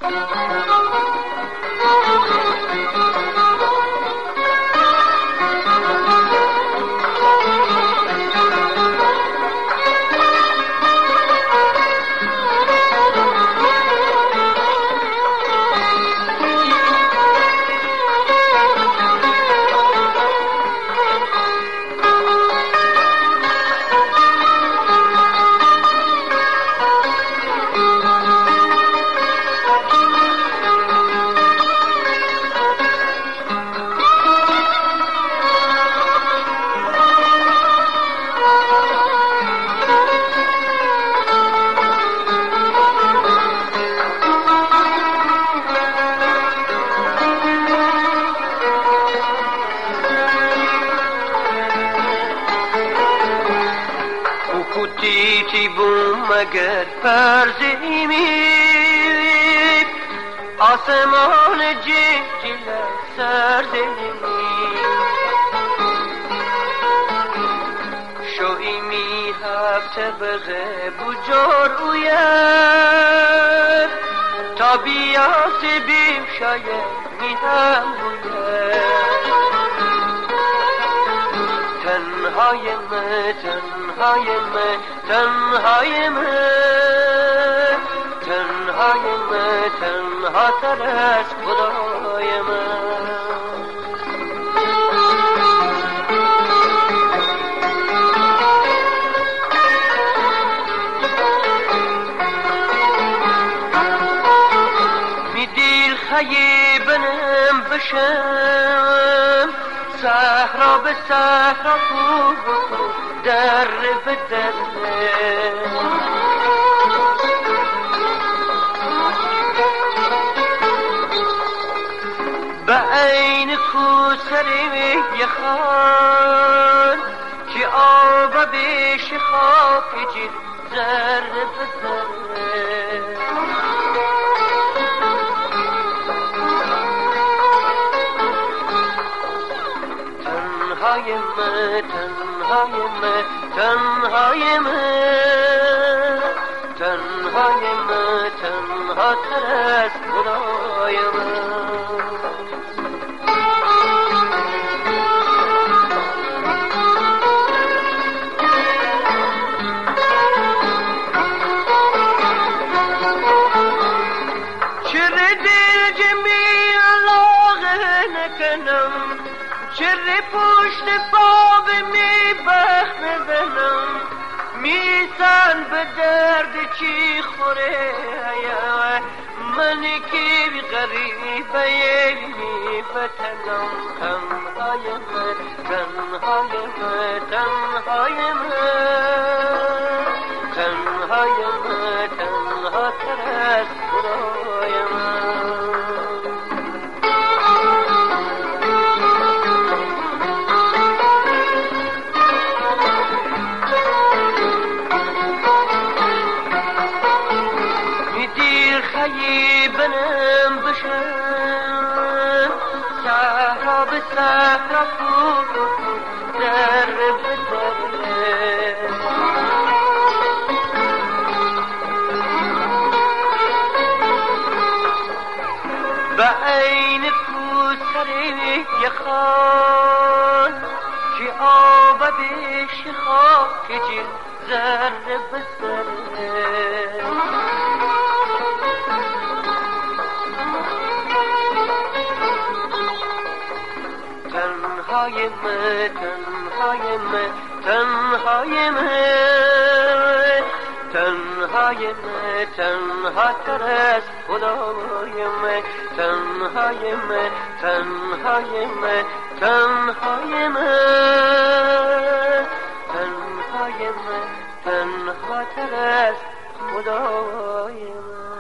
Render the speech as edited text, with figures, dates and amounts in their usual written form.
کوتیتی بوم مگر پرزیمی آسمان جنجل سرزیمی شویمی هفته بغه بجار اوید تا بیاسی بیم شاید می هم بوید تنهای من تنهای من تنهای من تنهای من تنها تر از خدای من می دیر خیبنم بشم صحرا به صحرا در به در به عین کوسری یخان که آب بیش خاک جید در به در تنهای من تنهای من تنهای من تنهای من تنها تر از خدای من چرا دل جمیل لاغه نکنم چرا پشت باب می بخت بزنم میزن به درد چی خوره من که غریبه می بتنم تنهای من تنهای من تنهای من تنهای من تنها تر از خدای من خیبنم بشم صحرا به صحرا در به در به عین کوسری یخان که آب بیش خاک جید ذره به ذره تنهای من تنهای من تنهای من تنهای من تنها تر از خدای من تنهای من تنهای من تنهای من تنهای من تنها تر از خدای من